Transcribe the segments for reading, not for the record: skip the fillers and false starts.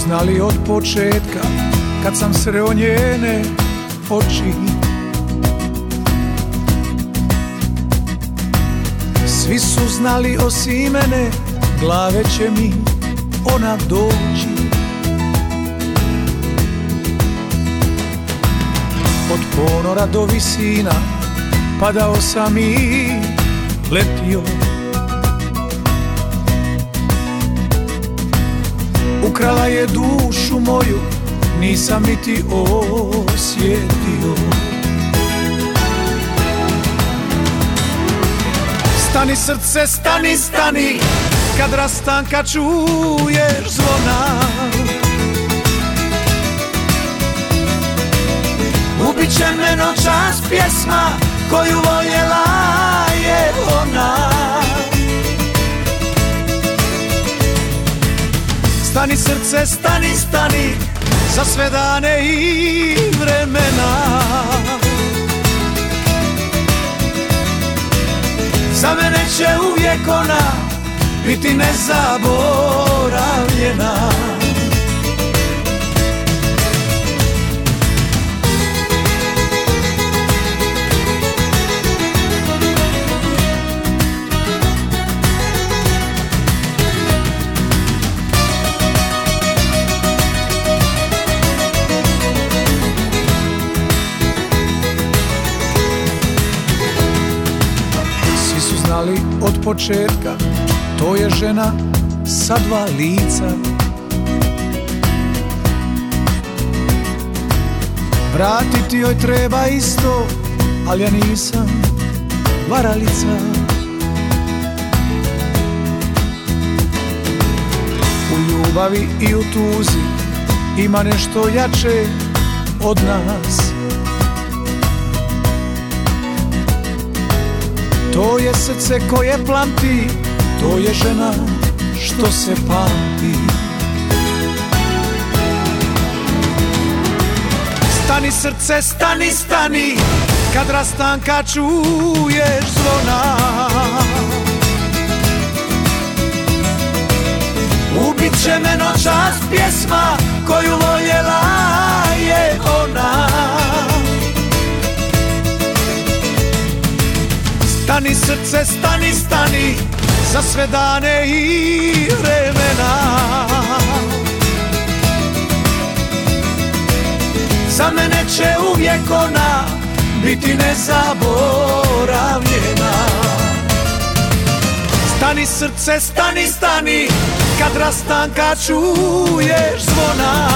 znali od početka kad sam sreo njene oči. Svi su znali osim mene, glave će mi ona doći. Od ponora do visina padao sam i letio. Ukrala je dušu moju, nisam niti osjetio. Stani srce, stani, stani, kad rastanka čuješ zvona. Ubit će me noćas pjesma koju voljela je ona. Stani srce, stani, stani, za sve dane i vremena. Za mene će uvijek ona biti nezaboravljena. Znali od početka, to je žena sa dva lica. Vratiti joj treba isto, ali ja nisam varalica. U ljubavi i u tuzi ima nešto jače od nas. To je srce koje plamti, to je žena što se pamti. Stani srce, stani, stani, kad rastanka čuješ zvona. Ubit će me noćas pjesma koju voljela je ona. Stani srce, stani, stani, za sve dane i vremena. Za mene će uvijek ona biti nezaboravljena. Stani srce, stani, stani, kad rastanka čuješ zvona.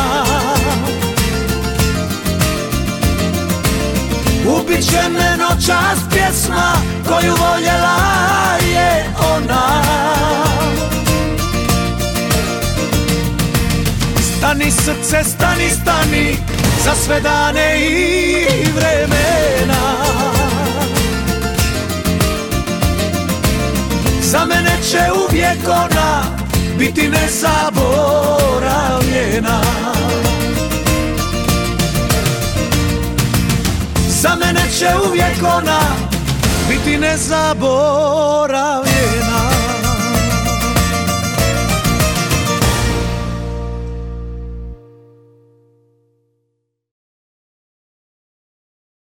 Ubit će me noćas pjesma koju voljela je ona. Stani srce, stani, stani, za sve dane i vremena. Za mene će uvijek ona biti nezaboravljena. Za mene će uvijek ona biti nezaboravljena.